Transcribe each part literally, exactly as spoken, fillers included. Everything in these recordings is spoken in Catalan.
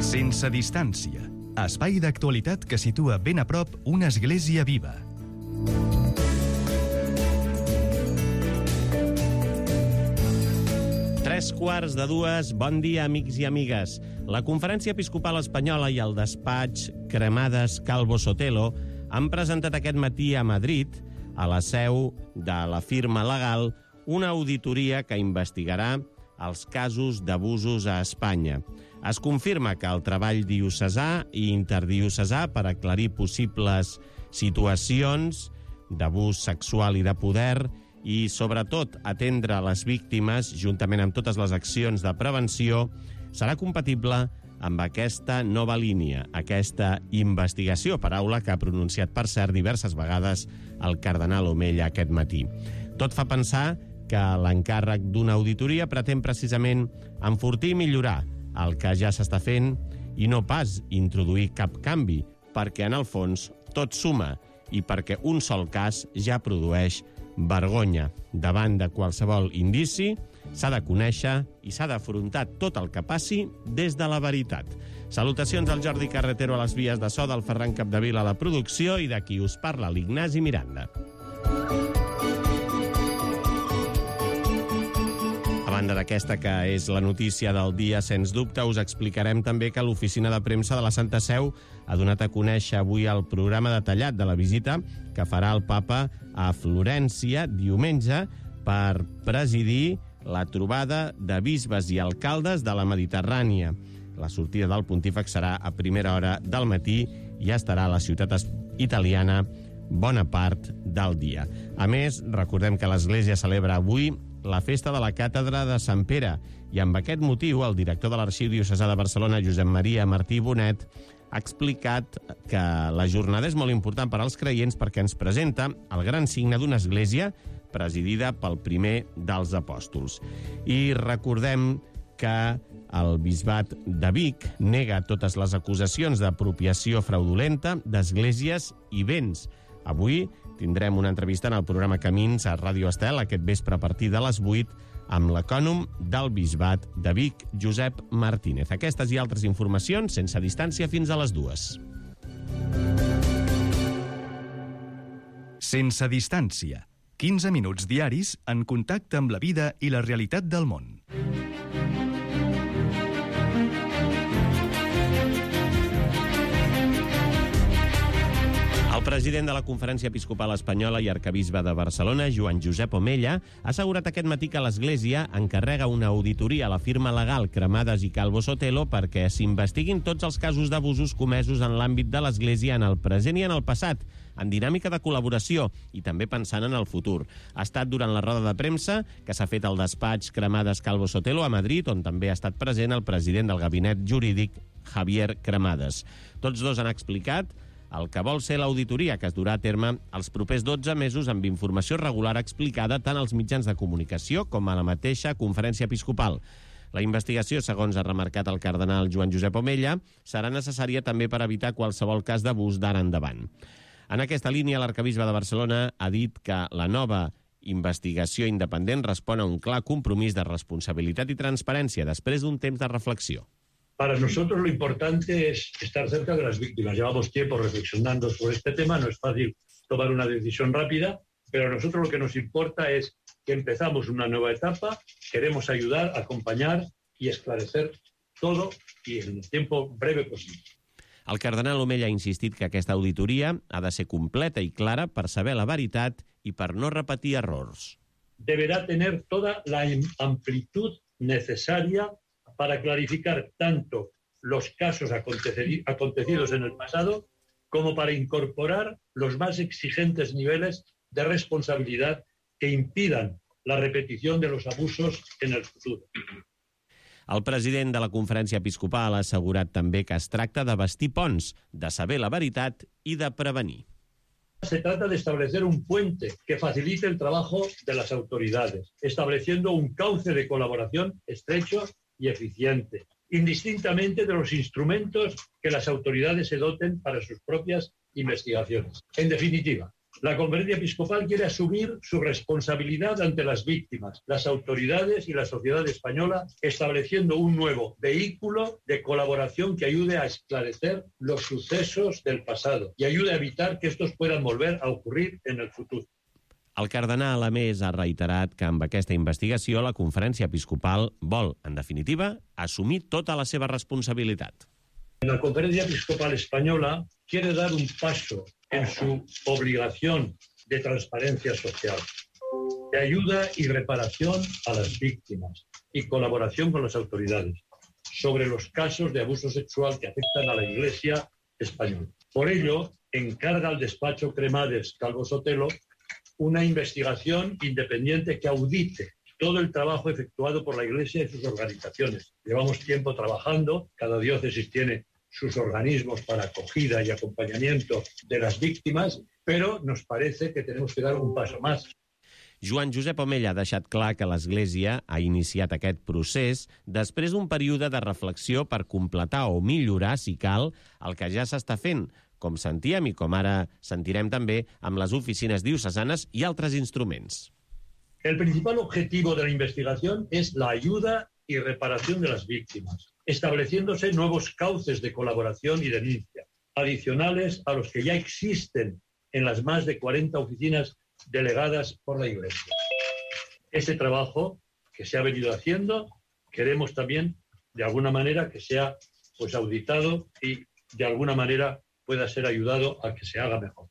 Sense distància. Espai d'actualitat que situa ben a prop una església viva. Tres quarts de dues, bon dia, amics i amigues. La Conferència Episcopal Espanyola i el despatx Cremades Calvo Sotelo han presentat aquest matí a Madrid, a la seu de la firma legal, una auditoria que investigarà els casos d'abusos a Espanya. Es confirma que el treball diocesà i interdiocesà per aclarir possibles situacions d'abús sexual i de poder i, sobretot, atendre les víctimes, juntament amb totes les accions de prevenció, serà compatible amb aquesta nova línia, aquesta investigació, paraula que ha pronunciat, per cert, diverses vegades el cardenal Omella aquest matí. Tot fa pensar que l'encàrrec d'una auditoria pretén precisament enfortir i millorar el que ja s'està fent i no pas introduir cap canvi, perquè en el fons tot suma i perquè un sol cas ja produeix vergonya. Davant de qualsevol indici s'ha de conèixer i s'ha d'afrontar tot el que passi des de la veritat. Salutacions al Jordi Carretero a les vies de so, del Ferran Capdevila a la producció i de qui us parla, l'Ignasi Miranda. A banda d'aquesta, que és la notícia del dia, sens dubte, us explicarem també que l'oficina de premsa de la Santa Seu ha donat a conèixer avui el programa detallat de la visita que farà el papa a Florència diumenge per presidir la trobada de bisbes i alcaldes de la Mediterrània. La sortida del pontífex serà a primera hora del matí i estarà a la ciutat italiana bona part del dia. A més, recordem que l'Església celebra avui la festa de la Càtedra de Sant Pere i amb aquest motiu el director de l'Arxiu Diocesà de Barcelona, Josep Maria Martí Bonet, ha explicat que la jornada és molt important per als creients perquè ens presenta el gran signe d'una església presidida pel primer dels apòstols. I recordem que el bisbat de Vic nega totes les acusacions d'apropiació fraudulenta d'esglésies i béns. Avui tindrem una entrevista en el programa Camins a Ràdio Estel aquest vespre a partir de les vuit amb l'ecònom del bisbat de Vic, Josep Martínez. Aquestes i altres informacions sense distància fins a les dues. Sense distància. quinze minuts diaris en contacte amb la vida i la realitat del món. El president de la Conferència Episcopal Espanyola i arcabisbe de Barcelona, Joan Josep Omella, ha assegurat aquest matí que l'Església encarrega una auditoria a la firma legal Cremades i Calvo Sotelo perquè s'investiguin tots els casos d'abusos comesos en l'àmbit de l'Església en el present i en el passat, en dinàmica de col·laboració i també pensant en el futur. Ha estat durant la roda de premsa que s'ha fet al despatx Cremades Calvo Sotelo a Madrid, on també ha estat present el president del gabinet jurídic, Javier Cremades. Tots dos han explicat el que vol ser l'auditoria, que es durà a terme els propers dotze mesos amb informació regular explicada tant als mitjans de comunicació com a la mateixa Conferència Episcopal. La investigació, segons ha remarcat el cardenal Joan Josep Omella, serà necessària també per evitar qualsevol cas d'abús d'ara endavant. En aquesta línia, l'arcabisbe de Barcelona ha dit que la nova investigació independent respon a un clar compromís de responsabilitat i transparència després d'un temps de reflexió. Para nosotros lo importante es estar cerca de las víctimas. Llevamos tiempo reflexionando sobre este tema, no es fácil tomar una decisión rápida, pero a nosotros lo que nos importa es que empezamos una nueva etapa, queremos ayudar, acompañar y esclarecer todo y en el tiempo breve posible. El cardenal Omella ha insistit que aquesta auditoria ha de ser completa i clara per saber la veritat i per no repetir errors. Deberá tener toda la amplitud necesaria para clarificar tanto los casos acontecidos en el pasado como para incorporar los más exigentes niveles de responsabilidad que impidan la repetición de los abusos en el futuro. El president de la Conferència Episcopal ha assegurat també que es tracta de bastir ponts, de saber la veritat i de prevenir. Se trata de establecer un puente que facilite el trabajo de las autoridades, estableciendo un cauce de colaboración estrecho y eficiente, indistintamente de los instrumentos que las autoridades se doten para sus propias investigaciones. En definitiva, La Conferencia Episcopal quiere asumir su responsabilidad ante las víctimas, las autoridades y la sociedad española, estableciendo un nuevo vehículo de colaboración que ayude a esclarecer los sucesos del pasado y ayude a evitar que estos puedan volver a ocurrir en el futuro. El cardenal, a més, ha reiterat que amb aquesta investigació la Conferència Episcopal vol, en definitiva, assumir tota la seva responsabilitat. La Conferencia Episcopal Española quiere dar un paso en su obligación de transparencia social, de ayuda y reparación a las víctimas y colaboración con las autoridades sobre los casos de abuso sexual que afectan a la Iglesia española. Por ello, encarga al despacho Cremades Calvo Sotelo una investigación independiente que audite todo el trabajo efectuado por la Iglesia y sus organizaciones. Llevamos tiempo trabajando, cada diócesis tiene sus organismos para acogida y acompañamiento de las víctimas, pero nos parece que tenemos que dar un paso más. Joan Josep Omella ha deixat clar que l'Església ha iniciat aquest procés després d'un període de reflexió per completar o millorar, si cal, el que ja s'està fent, com sentíem i com ara sentirem també amb les oficines diocesanes i altres instruments. El principal objetivo de la investigación es la ayuda y reparación de las víctimas, estableciéndose nuevos cauces de colaboración y denuncia, adicionales a los que ya existen en las más de cuarenta oficinas delegadas por la Iglesia. Ese trabajo que se ha venido haciendo, queremos también, de alguna manera, que sea pues auditado y de alguna manera pueda ser ayudado a que se haga mejor.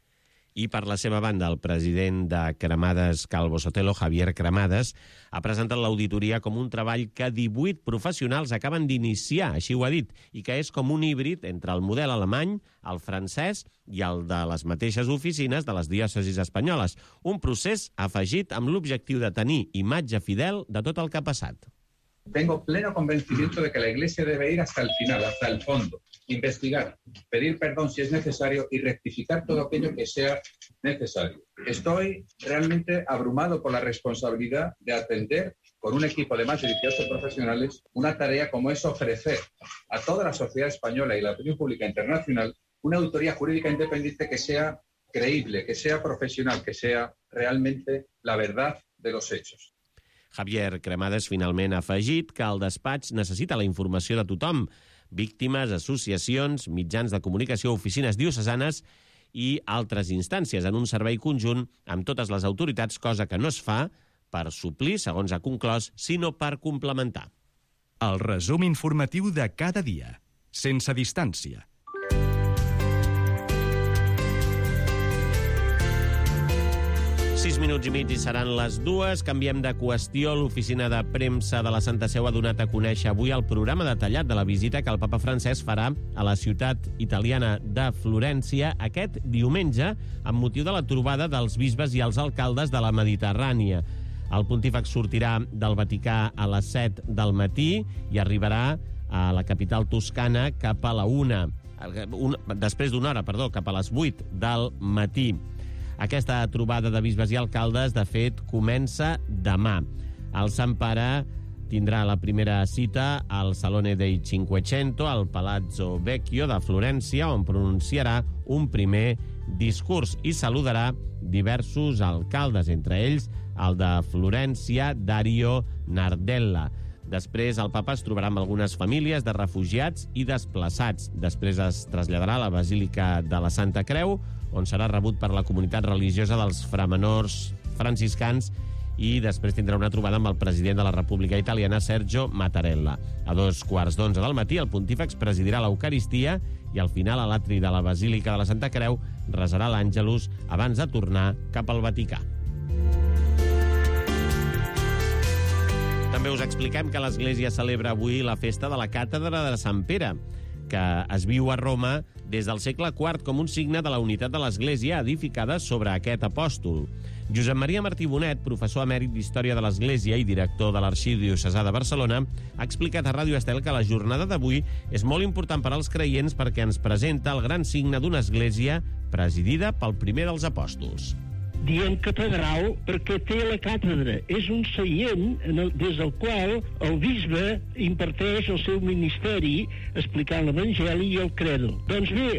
I per la seva banda, el president de Cremades Calvo Sotelo, Javier Cremades, ha presentat l'auditoria com un treball que divuit professionals acaben d'iniciar, així ho ha dit, i que és com un híbrid entre el model alemany, el francès i el de les mateixes oficines de les diòcesis espanyoles. Un procés afegit amb l'objectiu de tenir imatge fidel de tot el que ha passat. Tengo pleno convencimiento de que la Iglesia debe ir hasta el final, hasta el fondo, investigar, pedir perdón si es necesario y rectificar todo aquello que sea necesario. Estoy realmente abrumado por la responsabilidad de atender con un equipo de más de dieciocho profesionales una tarea como es ofrecer a toda la sociedad española y la opinión pública internacional una auditoría jurídica independiente que sea creíble, que sea profesional, que sea realmente la verdad de los hechos. Javier Cremades finalment ha afegit que el despatx necessita la informació de tothom, víctimes, associacions, mitjans de comunicació, oficines diocesanes i altres instàncies en un servei conjunt amb totes les autoritats, cosa que no es fa per suplir, segons ha conclòs, sinó per complementar. El resum informatiu de cada dia, sense distància. Sis minuts i mig i seran les dues. Canviem de qüestió. L'oficina de premsa de la Santa Seu ha donat a conèixer avui el programa detallat de la visita que el papa Francesc farà a la ciutat italiana de Florència aquest diumenge amb motiu de la trobada dels bisbes i els alcaldes de la Mediterrània. El pontífex sortirà del Vaticà a les set del matí i arribarà a la capital toscana cap a la una, un, després d'una hora, perdó, cap a les vuit del matí. Aquesta trobada de bisbes i alcaldes, de fet, comença demà. El Sant Pare tindrà la primera cita al Salone dei Cinquecento, al Palazzo Vecchio de Florència, on pronunciarà un primer discurs i saludarà diversos alcaldes, entre ells el de Florència, Dario Nardella. Després el papa es trobarà amb algunes famílies de refugiats i desplaçats. Després es traslladarà a la Basílica de la Santa Creu, on serà rebut per la comunitat religiosa dels framenors franciscans i després tindrà una trobada amb el president de la República Italiana, Sergio Mattarella. A dos quarts d'onze del matí, el pontífex presidirà l'Eucaristia i al final, a l'atri de la Basílica de la Santa Creu, resarà l'Àngelus abans de tornar cap al Vaticà. També us expliquem que l'Església celebra avui la festa de la Càtedra de Sant Pere, que es viu a Roma des del segle quart com un signe de la unitat de l'Església edificada sobre aquest apòstol. Josep Maria Martí Bonet, professor emèrit d'Història de l'Església i director de l'Arxiu Diocesà de Barcelona, ha explicat a Ràdio Estel que la jornada d'avui és molt important per als creients perquè ens presenta el gran signe d'una església presidida pel primer dels apòstols. Diem catedral perquè té la càtedra. És un seient el, des del qual el bisbe imparteix el seu ministeri explicant l'Evangeli i el credo. Doncs bé,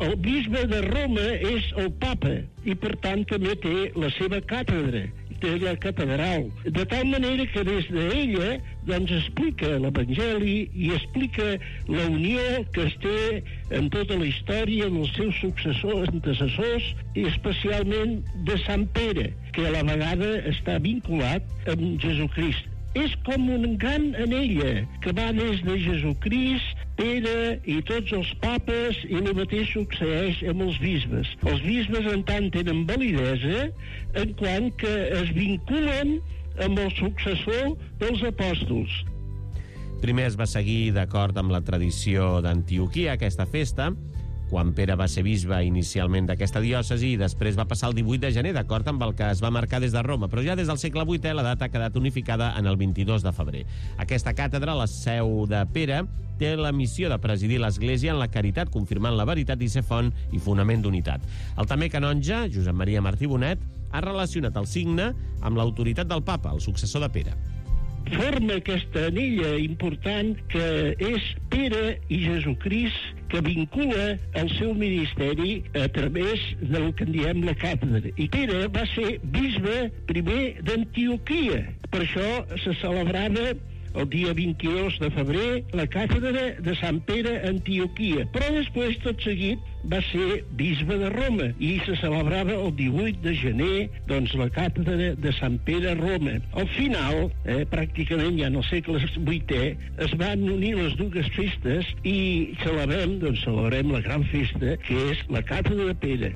el bisbe de Roma és el papa i, per tant, també té la seva càtedra, té la catedral. De tal manera que des d'ella doncs, explica l'Evangeli i explica la unió que es té en tota la història dels seus successors, antecessors, i especialment de Sant Pere, que a la vegada està vinculat amb Jesucrist. És com un gran anella que va des de Jesucrist, Pere i tots els papes, i el mateix succeeix amb els bisbes. Els bisbes, en tant, tenen validesa en quant que es vinculen amb el successor dels apòstols. Primer es va seguir d'acord amb la tradició d'Antioquia, aquesta festa, quan Pere va ser bisbe inicialment d'aquesta diòcesi i després va passar el divuit de gener, d'acord amb el que es va marcar des de Roma. Però ja des del segle vuitè la data ha quedat unificada en el vint-i-dos de febrer. Aquesta càtedra, la seu de Pere, té la missió de presidir l'Església en la caritat, confirmant la veritat i ser font i fonament d'unitat. El també canonge, Josep Maria Martí Bonet, ha relacionat el signe amb l'autoritat del papa, el successor de Pere. Forma aquesta anella important que és Pere i Jesucrist, que vincula el seu ministeri a través del que en diem la càtedra. I Pere va ser bisbe primer d'Antioquia. Per això se celebrava el dia vint-i-dos de febrer la càtedra de Sant Pere a Antioquia. Però després, tot seguit, va ser bisbe de Roma i se celebrava el divuit de gener doncs, la càtedra de Sant Pere a Roma. Al final, eh, pràcticament ja en el segle vuitè, es van unir les dues festes i celebrem, doncs, celebrem la gran festa que és la càtedra de Pere.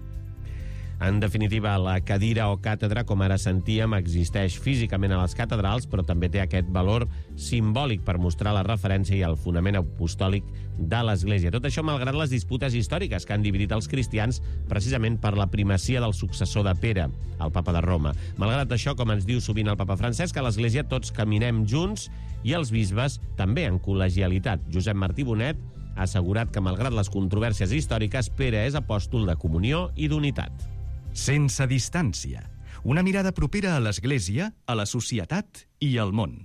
En definitiva, la cadira o càtedra, com ara sentíem, existeix físicament a les catedrals, però també té aquest valor simbòlic per mostrar la referència i el fonament apostòlic de l'Església. Tot això malgrat les disputes històriques que han dividit els cristians precisament per la primacia del successor de Pere, el papa de Roma. Malgrat això, com ens diu sovint el papa Francesc, a l'Església tots caminem junts i els bisbes també en col·legialitat. Josep Martí Bonet ha assegurat que, malgrat les controvèrsies històriques, Pere és apòstol de comunió i d'unitat. Sense distància. Una mirada propera a l'Església, a la societat i al món.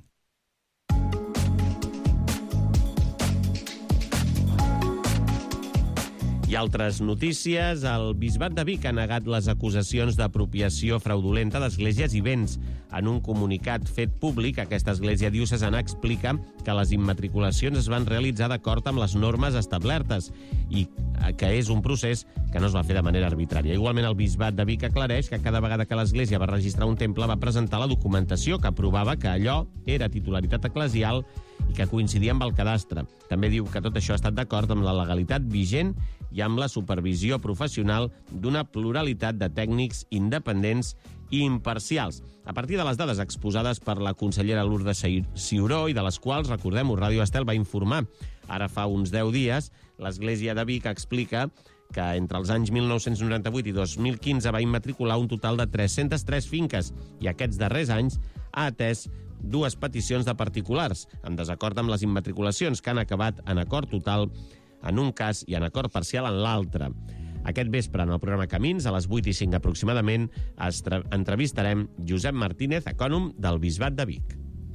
I altres notícies. El Bisbat de Vic ha negat les acusacions d'apropiació fraudulenta d'esglésies i béns. En un comunicat fet públic, aquesta església diocesana explica que les immatriculacions es van realitzar d'acord amb les normes establertes i que és un procés que no es va fer de manera arbitrària. Igualment, el Bisbat de Vic aclareix que cada vegada que l'església va registrar un temple va presentar la documentació que provava que allò era titularitat eclesial i que coincidia amb el cadastre. També diu que tot això ha estat d'acord amb la legalitat vigent i amb la supervisió professional d'una pluralitat de tècnics independents i imparcials. A partir de les dades exposades per la consellera Lourdes Ciuró i de les quals, recordem-ho, Ràdio Estel va informar ara fa uns deu dies, l'Església de Vic explica que entre els anys mil nou-cents noranta-vuit i dos mil quinze va immatricular un total de tres-centes tres finques i aquests darrers anys ha atès dues peticions de particulars, en desacord amb les immatriculacions, que han acabat en acord total en un cas i en acord parcial en l'altre. Aquest vespre, en el programa Camins, a les vuit i cinc aproximadament, entrevistarem Josep Martínez, ecònom del Bisbat de Vic.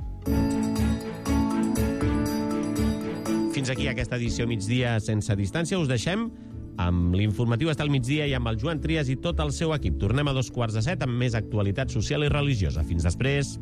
Fins aquí aquesta edició migdia sense distància. Us deixem amb l'informatiu Està al migdia i amb el Joan Trias i tot el seu equip. Tornem a dos quarts de set amb més actualitat social i religiosa. Fins després.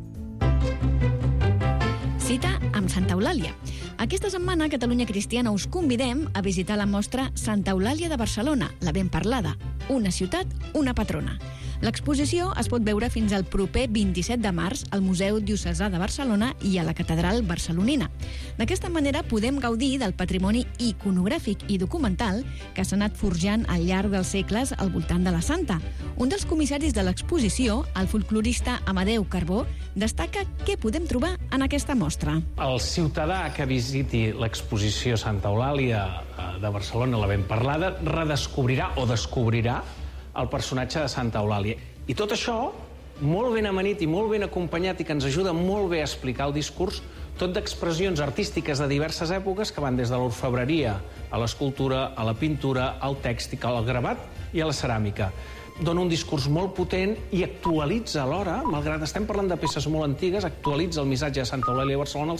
Cita amb Santa Eulàlia. Aquesta setmana a Catalunya Cristiana us convidem a visitar la mostra Santa Eulàlia de Barcelona, la ben parlada. Una ciutat, una patrona. L'exposició es pot veure fins al proper vint-i-set de març al Museu Diocesà de Barcelona i a la Catedral Barcelonina. D'aquesta manera podem gaudir del patrimoni iconogràfic i documental que s'ha anat forjant al llarg dels segles al voltant de la Santa. Un dels comissaris de l'exposició, el folclorista Amadeu Carbó, destaca què podem trobar en aquesta mostra. El ciutadà que visiti l'exposició Santa Eulàlia de Barcelona, la ben parlada, redescobrirà o descobrirà el personatge de Santa Eulàlia. I tot això, molt ben amanit i molt ben acompanyat i que ens ajuda molt bé a explicar el discurs, tot d'expressions artístiques de diverses èpoques que van des de l'orfebreria a l'escultura, a la pintura, al tèxtil, al gravat i a la ceràmica. Dona un discurs molt potent i actualitza alhora, malgrat estem parlant de peces molt antigues, actualitza el missatge de Santa Eulàlia de Barcelona